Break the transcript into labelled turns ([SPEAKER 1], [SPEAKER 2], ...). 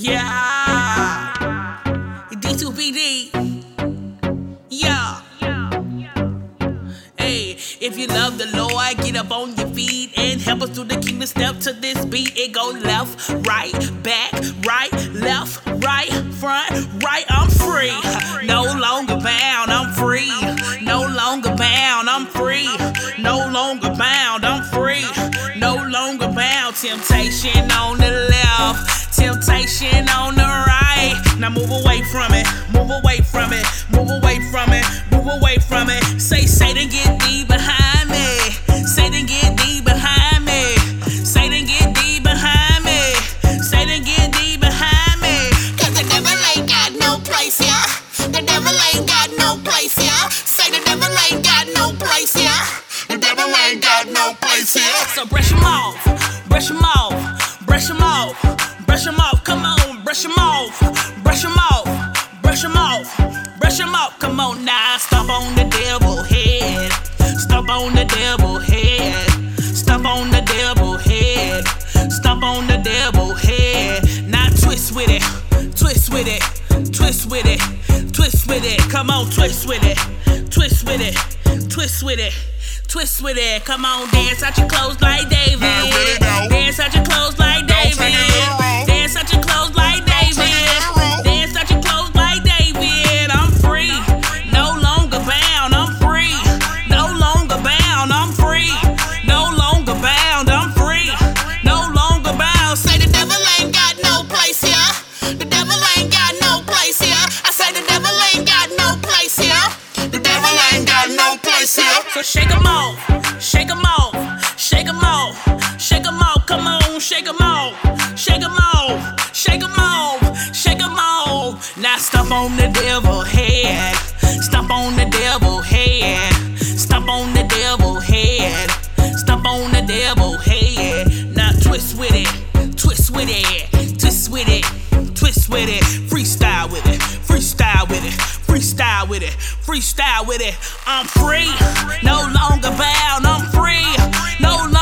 [SPEAKER 1] Yeah. D2PD. Yeah. Hey, if you love the Lord, get up on your feet and help us through the kingdom. Step to this beat. It go left, right, back, right, left, right, front, right. I'm free. No longer bound. I'm free. No longer bound. I'm free. No longer bound. I'm free. No longer bound. Temptation on the left, temptation on the right. Now move away from it. Move away from it. Move away from it. Move away from it. Say, Satan, get thee behind me. Satan, get thee behind me. Satan, get thee behind me. Satan, get thee behind me.
[SPEAKER 2] Cause the devil ain't got no place here. The devil ain't got no place here. Say the devil ain't got no place here. The devil ain't got no place here.
[SPEAKER 1] So brush him off. Brush him off. Brush him off. Brush him off. Come on, brush him off. Brush him off. Brush him off. Brush him off. Come on now. Stomp on the devil head. Stomp on the devil head. Stomp on the devil head. Stomp on the devil head. Now twist with it. Twist with it. Twist with it. Twist with it. Come on, twist with it. Twist with it. Twist with it. Twist with it. Come on, dance out your clothes like David. Dance out your clothes like David. Dance out your clothes like David. Dance out your clothes like David. I'm free. No longer bound. I'm free. No longer bound. I'm free. No longer bound. I'm free. No longer bound.
[SPEAKER 2] Say the devil ain't got no place here. The devil ain't got no place here. I say the devil ain't got no place here. The devil ain't got no place here.
[SPEAKER 1] So shake 'em off. Shake 'em off. Shake 'em off. Shake 'em off. Come on, shake 'em off. Shake 'em off. Shake 'em off. Shake 'em off. Now stomp on the devil head. Stomp on the devil head. Stomp on the devil head. Stomp on the devil head. Now twist with it. Twist with it. Twist with it. Twist with it. Freestyle with it. Freestyle with it. Freestyle with it. Freestyle with it. I'm free. No longer bound. I'm free. No